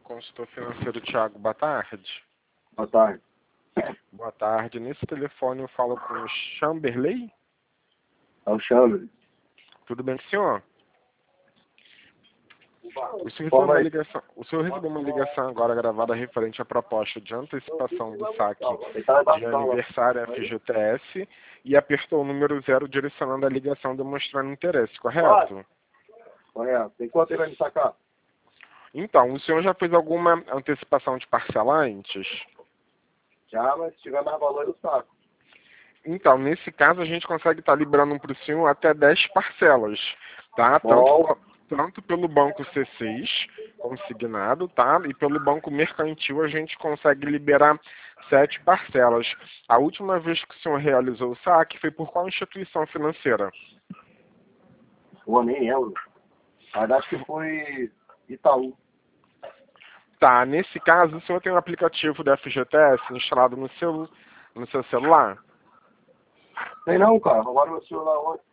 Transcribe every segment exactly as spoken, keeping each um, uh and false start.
Consultor financeiro Thiago, boa tarde. Boa tarde. Boa tarde. Nesse telefone eu falo com o Chamberlain. É o Chamberlain. Tudo bem com o senhor? O senhor, recebeu uma ligação, o senhor recebeu uma ligação agora gravada referente à proposta de antecipação do saque de aniversário F G T S e apertou o número zero direcionando a ligação demonstrando interesse, correto? Correto. Tem quanto ele vai me sacar? Então, o senhor já fez alguma antecipação de parcela antes? Já, mas se tiver mais valor eu saco. Então, nesse caso a gente consegue estar liberando para o senhor até dez parcelas, tá? Bom. Tanto, tanto pelo banco C seis, consignado, tá? E pelo banco mercantil a gente consegue liberar sete parcelas. A última vez que o senhor realizou o saque foi por qual instituição financeira? Eu nem lembro. Mas acho que foi Itaú. Tá, nesse caso o senhor tem um aplicativo da F G T S instalado no seu, no seu celular? Tem não, cara. Roubaram meu celular ontem.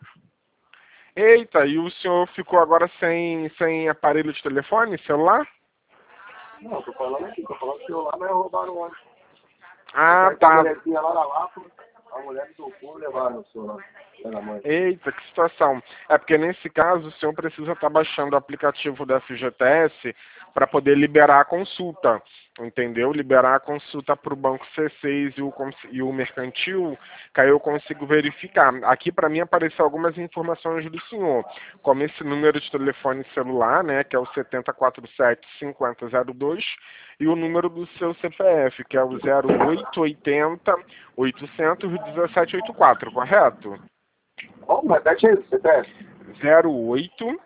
Eita, e o senhor ficou agora sem, sem aparelho de telefone, celular? Não, tô falando aqui. Tô falando do celular, mas roubaram ontem. Ah, tá. A mulherzinha lá na Lapa, a mulher me tocou e levaram o celular. Eita, que situação. É porque nesse caso o senhor precisa estar baixando o aplicativo da F G T S para poder liberar a consulta, entendeu? Liberar a consulta para o banco C seis e o, e o mercantil, que aí eu consigo verificar. Aqui para mim apareceu algumas informações do senhor, como esse número de telefone celular, né, que é o sete quatro sete, cinco zero zero dois, e o número do seu C P F, que é o zero oito oito zero, oitocentos, dezessete oitenta e quatro, correto? Como? Repete aí, você pede? zero oito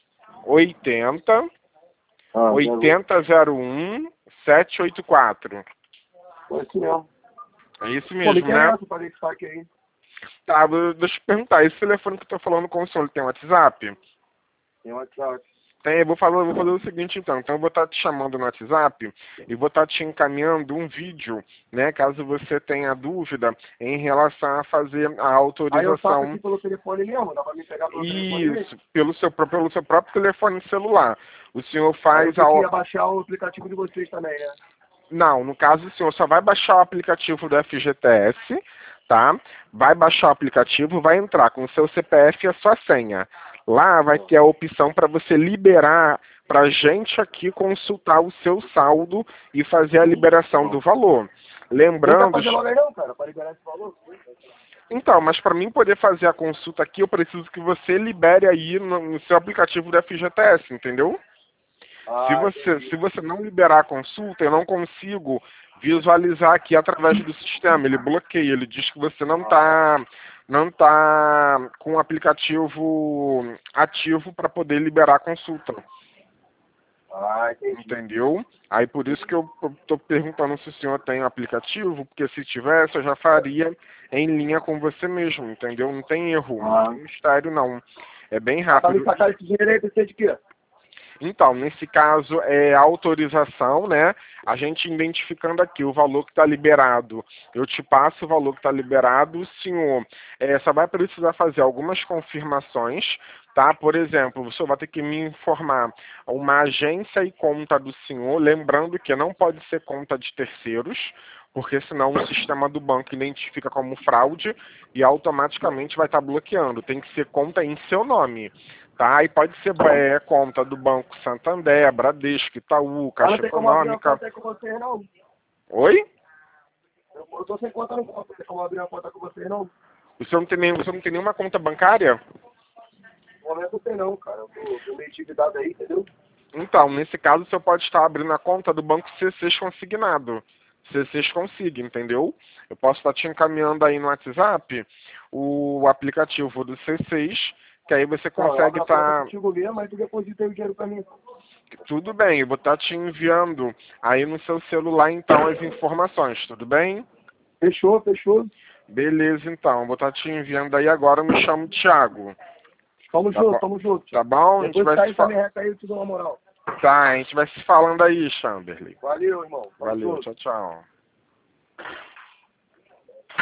oitenta Ah, oitenta zero um sete oito quatro. Foi isso mesmo. É isso Pô, mesmo, me né? essa pra ver que saque aí. Tá, deixa eu perguntar, esse telefone que eu tô falando com o senhor, ele tem WhatsApp? Tem WhatsApp. Tem, eu vou fazer, eu vou fazer o seguinte então, então eu vou estar te chamando no WhatsApp e vou estar te encaminhando um vídeo, né, caso você tenha dúvida em relação a fazer a autorização. Aí eu saco aqui pelo telefone mesmo, dá pra me pegar pelo telefone Isso, pelo seu, pelo seu próprio telefone celular. O senhor faz a... Eu a... baixar o aplicativo de vocês também, né? Não, no caso o senhor só vai baixar o aplicativo do F G T S, tá? Vai baixar o aplicativo, vai entrar com o seu C P F e a sua senha. Lá vai ter a opção para você liberar para a gente aqui consultar o seu saldo e fazer a liberação do valor. Lembrando... Não quer fazer logo aí não, cara, para liberar esse valor? Então, mas para mim poder fazer a consulta aqui, eu preciso que você libere aí no, no seu aplicativo do F G T S, entendeu? Ah, se você, se você não liberar a consulta, eu não consigo visualizar aqui através do sistema. Ele bloqueia, ele diz que você não está não tá com o aplicativo ativo para poder liberar a consulta. Ah, entendi. Entendeu? Aí por isso que eu estou perguntando se o senhor tem o aplicativo, porque se tivesse eu já faria em linha com você mesmo, entendeu? Não tem erro, Ah. não tem mistério não. É bem Pra rápido. me sacar esse dinheiro aí, precisa de quê? Então, nesse caso, é autorização, né? A gente identificando aqui o valor que está liberado. Eu te passo o valor que está liberado, o senhor é, só vai precisar fazer algumas confirmações, tá? Por exemplo, o senhor vai ter que me informar uma agência e conta do senhor, lembrando que não pode ser conta de terceiros, porque senão o sistema do banco identifica como fraude e automaticamente vai estar bloqueando. Tem que ser conta em seu nome. Tá? E pode ser é, conta do Banco Santander, Bradesco, Itaú, Caixa não tem como abrir uma Econômica. conta com vocês, não. Oi? Eu, eu tô sem conta no banco, não tem como abrir uma conta com vocês, não. O senhor não tem, nem, o senhor não tem nenhuma conta bancária? No momento não tem não, cara. Eu tô, tô meio endividado aí, entendeu? Então, nesse caso, o senhor pode estar abrindo a conta do Banco C seis consignado. C seis consiga, entendeu? Eu posso estar te encaminhando aí no WhatsApp o aplicativo do C seis, que aí você consegue estar... Contigo mesmo, mas tu deposita aí o dinheiro pra mim. Tudo bem, eu vou estar te enviando aí no seu celular, então, as informações, tudo bem? Fechou, fechou. Beleza, então, eu vou estar te enviando aí agora, eu me chamo Thiago. Tamo Tá junto, bom? tamo junto. Tá bom? Depois a gente vai sai se essa fa... merreca aí, eu te dou uma moral. Tá, a gente vai se falando aí, Chamberlain. Valeu, irmão. Valeu, Tamo junto. tchau, tchau.